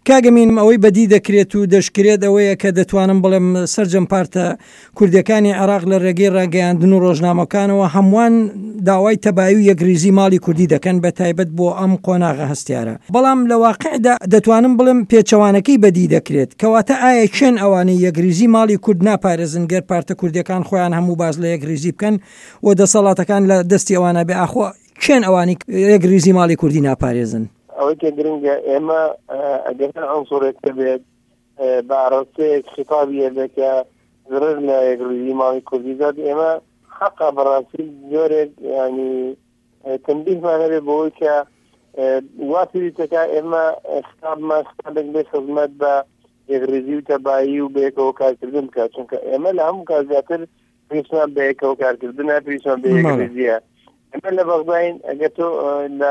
کاگەمین ئەوەی بەدی دەکرێت و دەشکرێت ئەوەیە کە دەتوانم بڵێم سەرجەم پارتە کوردەکانی عێراق لە ڕێگەی ڕاگەیاندن و ڕۆژنامەکانەوە هەمووان داوای تەبایی و یەکریزی ماڵی کوردی دەکەن بە تایبەت بۆ ئەم قۆناغە هەستیارە. بەڵام لە واقعدا دەتوانم بڵێم پێچەوانەکەی بەدی دەکرێت کەواتە ئایا چێن ئەوانەی یەکریزی ماڵی کورد ناپارێزن گەر پارتە کوردەکان خۆیان هەموو باز لە یەکریزی بکەن و دەسەڵاتەکان لە دەستی ئەوانە بێ ئاخۆ چێن ئەوانی یەکریزی ماڵی کوردی ناپارێزن؟ ئەوەی کە گرنگە ئێمە ئەگەر ئەنسوڕێکە بێت بە ئاڕاستەیەک خطابیە بێتە زرر لە یەکریزی ماڵی کوردی داد ئێمە حەقا بەڕاستی جۆرێک ینی تەنبیهمان هەبێ بەوەی کە واتریتەکە ئێمە خطابێک بێ خزمەت بە یەکریزی و تەبایی و بەیەکەوە کارکردن بکات چونکە ئێمە لە هەموو کارزیاتر پێویستمان بەیەکەوە کارکردنە پێویستمان بە یەکریزیە. ئێمە لە بەغداین ئەگەر تۆ لە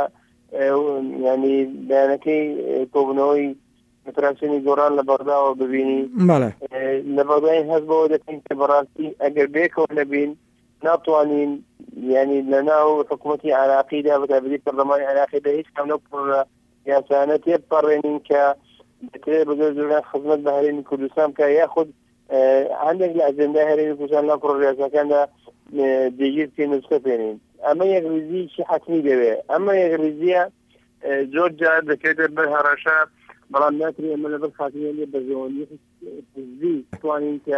ینی بەیانەکەی کۆبوونەوەی فراکسیۆنی گۆڕان لە بەغداوە ببینی لە بەغداین هەست بەوە دەکەین کە بەڕاستی ئەگەر بەیەکەوە نەبین ناتوانین ینی لە ناو حکوومەتی عێراقیدا بەتایبەتی پەرلەمانی عێراقیدا هیچ کام لەو پڕە یاسانە تێپەڕێنین کە دەکرێت بەگەر زۆران خزمەت بە هەرێمی کوردستان بکە یاخود هەندێک لە ئەجەندای هەرێمی کوردستان لەو پڕۆ یاساکاندا جێگیر بکەین و بستەپێنین. ئەمە یەکریزیی حتمی دەوێت. ئەمە یەکریزیە زۆر جار دەکرێتە بەر هەڕەشە بەڵام ناتوانێت ئەمە لەبەر خاتمیێنێ بە زۆنی حزبی توانین کە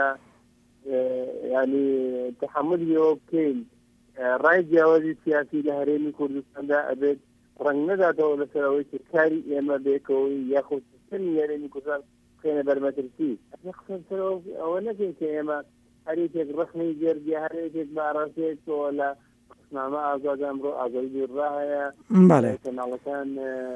ینی تحملیەوە بکەین ڕای جیاوازی سیاسی لە هەرێمی کوردستاندا ئەبێت ڕەنگ نەداتەوە لەسەر ئەوەی کە کاری ئێمە بێکەوەی یاخود سیستەمی هەرێمی کوردستان بخێنە بەرمەترسی. ئەوە نەکەین کە ئێمە هەرێکێک ڕخنەی جێرگی هەرێکێک بە ئاڕاستەیەکەوە لە نامە ئازادە ئەمڕۆ ئازادی ڕاهەیە کەناڵەکان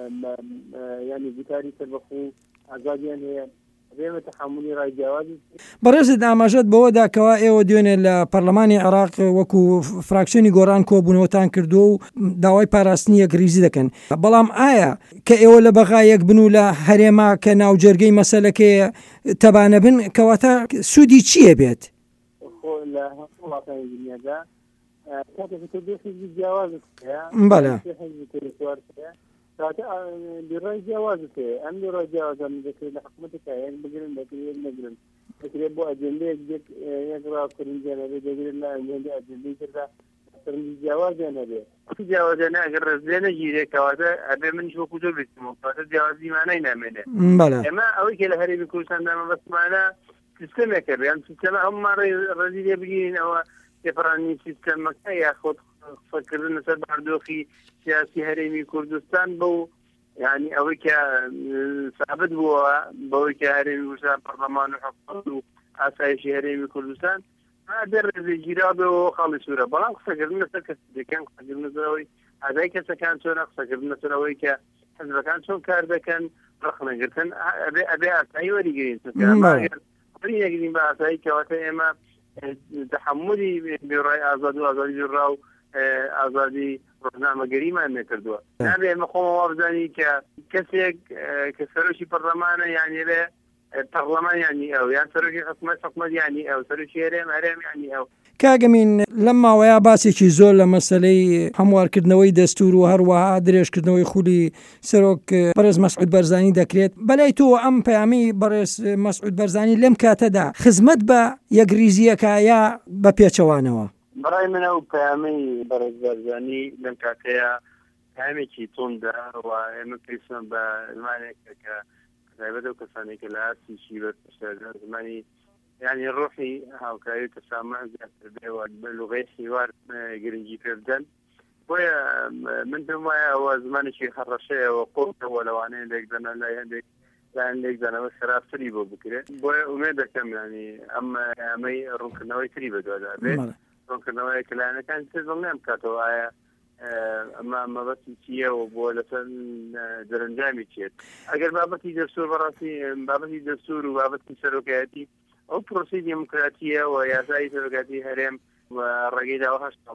ینی گوتاری سەربەخۆ ئازادیان هەیە بێمە تەحملی ڕای جیاوازی. بەڕێزت ئاماژەت بەوەدا کەوا ئێوە دوێنێ لە پەرلەمانی عێراق وەکو فراکسیۆنی گۆڕان کۆبوونەوەتان کردو و داوای پاراستنی یەکریزی دەکەن بەڵام ئایا کە ئێوە لە بەغایەک بن و لە هەرێما کە ناوجەرگەی مەسەلەکەیە تەبانە بن کەواتە سوودی چییە بێت؟ لە وڵاتانی دنیادا کاتێک تۆ بێ حیزبی جیاوازت هەیە ڕای جیاوازت هەیە ئەم ڕای جیاوازان دەکرێت لە حکوومەتەکە یەک بگرن دەکرێت نەگرن دەکرێت بۆ ئەجەندەیەک یەک ڕاوکردنجیان هەبێت دەگرێت لە ئەجەندەی ئەجەندەی تردا سەرنجی جیاوازیان هەبێت جیاوازیانە ئەگەر ڕێزلێ نەگیرێت کەواتە ئەبێ منیش وەکو تۆ بیستمەوە کەواتە جیاوازی مانای نامێنێت. ئێمە ئەوەی کە لە هەرێمی کوردستاندا مەبەستمانە سیستەمێکە بێ ئەم سیستەمە هەموومان ڕێزی لێ بگیرین ئەوە تێپەڕانی سیستەمەکە یاخۆت قسەکردن لەسەر بەردۆخی سیاسی هەرێمی کوردستان بەو ینی ئەوەی کە ثابت بووە بەوەی کە هەرێمی کوردستان پەرلەمان و حکوومەت و ئاسایشی هەرێمی کوردستان دەر ڕێزێگیرا بێەوە خاڵی سوورە بەڵام قسەکردن لەسەر کەسەکان قسەکردن لەسەرەوەی ئادای کەسەکان چۆنە قسەکردن لەسەرەوەی کە حزبەکان چۆن کار دەکەن ڕخنەگرتن ئەبێ ئاسایی وەریگرین وەریگرین بە ئاسایی کەواتە ئێمە تحملی بێڕای ئازاد و ئازادی ڕا و ئازادی ڕۆژنامەگەریمان نەکردووە. نابێ ئێمە خۆمەوە بزانی کە کەسێک کە سەرۆکی پەرلەمانە یانی لێ پەرلەمان یانی ئەو یان سەرۆکی حکوومەت یانی ئەو سەرۆکی هەرێم یانی ئەو. کاگەمین لەم ماوەیە باسێکی زۆر لە مەسەلەی هەموارکردنەوەی دەستور و هەروەها درێژکردنەوەی خولی سەرۆک بەڕێز مەسعود بەرزانی دەکرێت بەلای تۆ ئەم پەیامی بەڕێز مەسعود بەرزانی لەم کاتەدا خزمەت بە یەکریزیەکە یا بە پێچەوانەوە؟ بەڕای منە و پەیامی بەڕێز بەرزانی لەم کاتەیە پەیامێکی توندا و ئێمە پێویستمان بە زمانێکە کە تایبەت ئەو کەسانێک کە لە ئاسیشی بەرپرسەکە زمانی ینی ڕۆحی هاوکاری و تەسامح زیاتر بێەوە بە لوغەی حیوار گرنگی پێ بدەن بۆیە من پێم وایە ئەوە زمانێکی هەڕەشەیەوە قۆڵەوە لەوانەیە لێکدەنە لای هەندێک لایەن لێکدانەوە خراپتری بۆ بکرێت بۆیە ئومێد دەکەم ینی ئەمەی ڕوونکردنەوەی تری بەدووادا بێت ڕوونکردنەوەی کە لایەنەکان تر دڵنیان بکاتەوە ئایا ئەمە مەبەستی چییەوە بۆ لەسەر دەرەنجامی چێت ئەگەر بابەتی دەستور بەڕاستی بابەتی دەستور و بابەتی سەرۆکایەتی ئەو پرۆسی دموکراتیە و یاسایی سەرۆکاتی هەرێم و ڕێگەی داوە هەشتا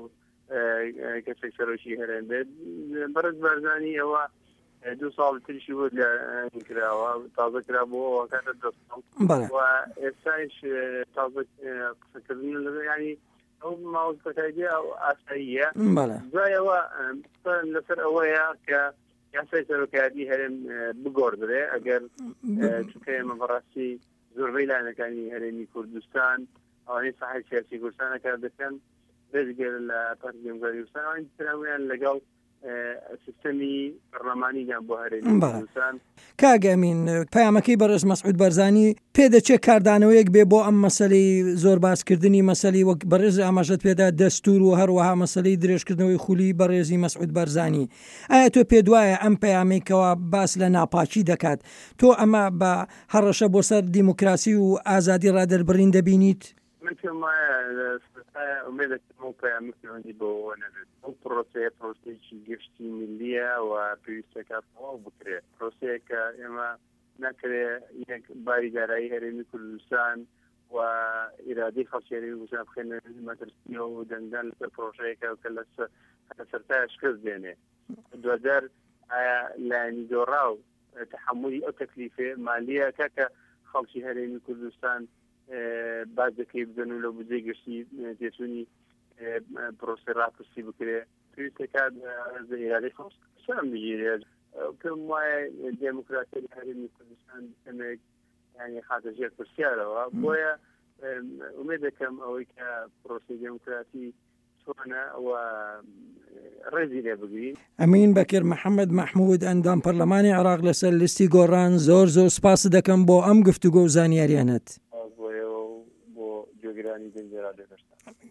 کەسێک سەرۆکی هەرێم بێت بەڕێز بەرزانی ئەوە 2 ساڵ تریشی بوو لە کراوە تازە کرا بۆ کاتە دەستم و ئێستایش تازە قسەکردن ینی ئەو ماوەستەکایدی ئەو ئاساییە دوایەوە لەسەر ئەوەیە کە یاسای سەرۆکایەتی هەرێم بگۆڕدرێ ئەگەر چونکە ئێمە بەڕاستی زۆربەی لایەنەکانی هەرێمی کوردستان ئەوانەی ساحەی سیاسی کوردستانە کار دەکەن بێزگەر لە پارتی دموکراتی کوردستان ئەوانی تراویان لەگەڵ سیستەمی پەرلەمانییان بۆ هەرێمی کوردستان. کاگەمین پەیامەکەی بەڕێز مەسعود بەرزانی پێدەچێت کاردانەوەیەک بێ بۆ ئەم مەسەلەی زۆر باسکردنی مەسەلەی وەک بەڕێز ئاماژەت پێدا دەستور و هەروەها مەسەلەی درێژکردنەوەی خولی بەڕێزی مەسعود بەرزانی. ئایا تۆ پێ دوایە ئەم پەیامێکەوە باس لە ناپاچی دەکات تۆ ئەمە بە هەڕەشە بۆ سەر دیموکراسی و ئازادی ڕادەربڕین دەبینیت؟ من پێم وایە ئومێدەکەم ئەو پەیامەکەی بۆەوە نەبێت ئەو پرۆسەیەکی گشتی میلیە و پێویستەکە تەواو بکرێت پرۆسەیەکە ئێمە نەکرێ یەک باریدارایی هەرێمی کوردستان و ئیرادەی خەڵکی هەرێمی کوردستان بخێنە مەترسیەوە و دەنگدان لەسەر پرۆژەیەکە کە لە سەرتایە شکست دێنێ دووەدەر ئایا لایەنی دۆڕا و تحملی ئەو تەکلیفێ مالیەکە کە خەڵکی هەرێمی کوردستان باز دەکەی بدەن و لە بودجەی گشتی تێچوونی پرۆسە ڕاپرسی بکرێ پێویستەکە ئیرادەی خەڵکیان بگیرێت پێم وایە دموکراسی هەرێمی کوردستان کەمێک یعنی خاتەژێر پرسیارەوە بۆیە ئومێد دەکەم ئەوەی کە پرۆسی دموکراسی چۆنە ئەوە ڕێزی لێ بگرین. ئەمین بەکر محەممەد مەحموود ئەندام پەرلەمانی عێراق لەسەر لیستی گۆڕان زۆر سپاس دەکەم بۆ ئەم گفتوگۆ و زانیاریانەت بۆ گوێگرانی دەنجێرا دەبێت.